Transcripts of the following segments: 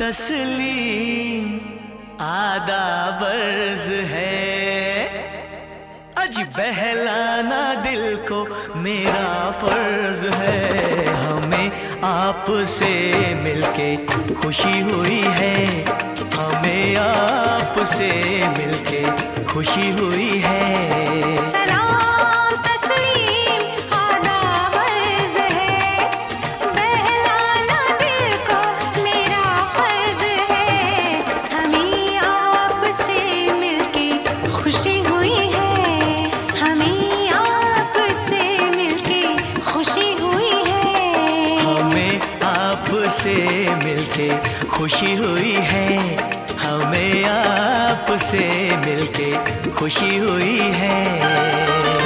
तस्लीम आदाब अर्ज है, अजी बहलाना दिल को मेरा फर्ज है। हमें आपसे मिलके खुशी हुई है, हमें आपसे मिलके खुशी हुई है। से मिलके खुशी हुई है, हमें आपसे मिलके खुशी हुई है।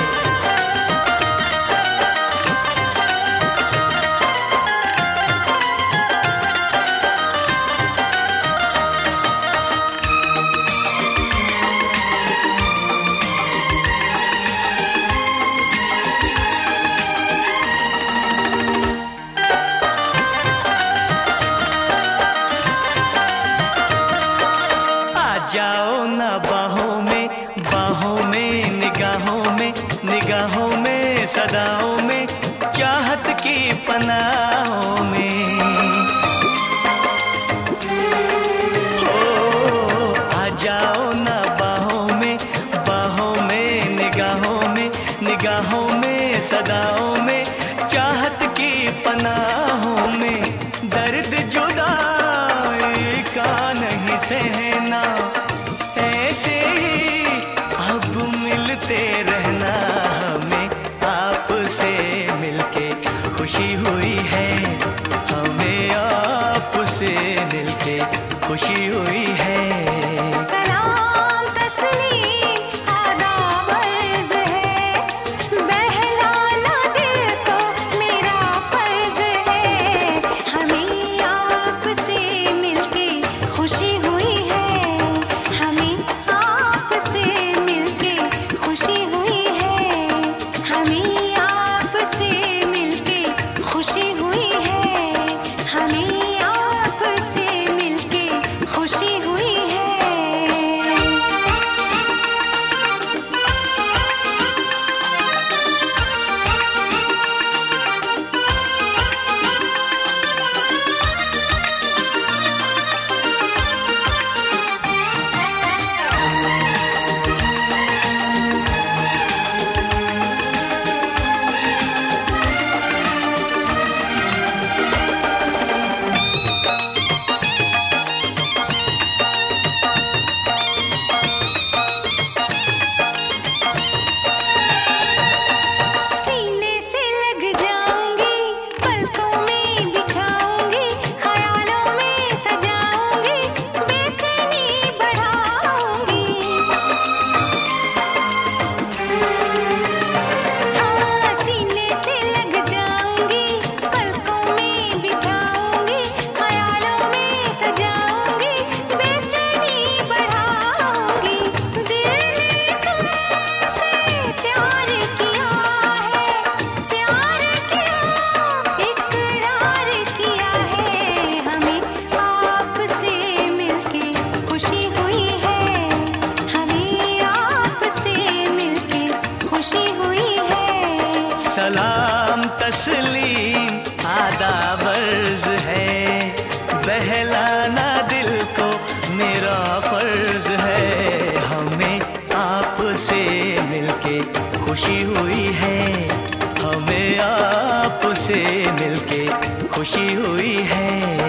जाओ ना बाहों में निगाहों में, निगाहों में सदाओं में, चाहत की पनाहों में। ओ आ जाओ ना बाहों में निगाहों में, निगाहों में सदाओं में, चाहत की पनाहों में। दर्द जुदाई का नहीं सहना, ऐसे ही अब मिलते रहना। हमें आपसे मिलके खुशी हुई है, हमें आपसे मिलके खुशी हुई है। सलाम तस्लीम आदाब अर्ज है, बहलाना दिल को मेरा फर्ज है। हमें आपसे मिलके खुशी हुई है, हमें आपसे मिलके खुशी हुई है।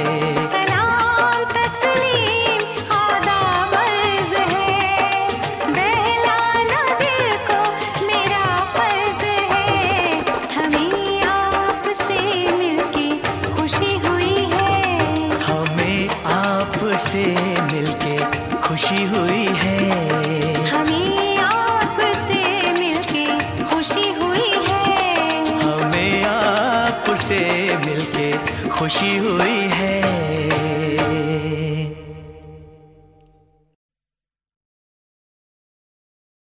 से मिलके खुशी हुई है, हमें आपसे मिलके खुशी हुई है, हमें आपसे मिलके खुशी हुई है।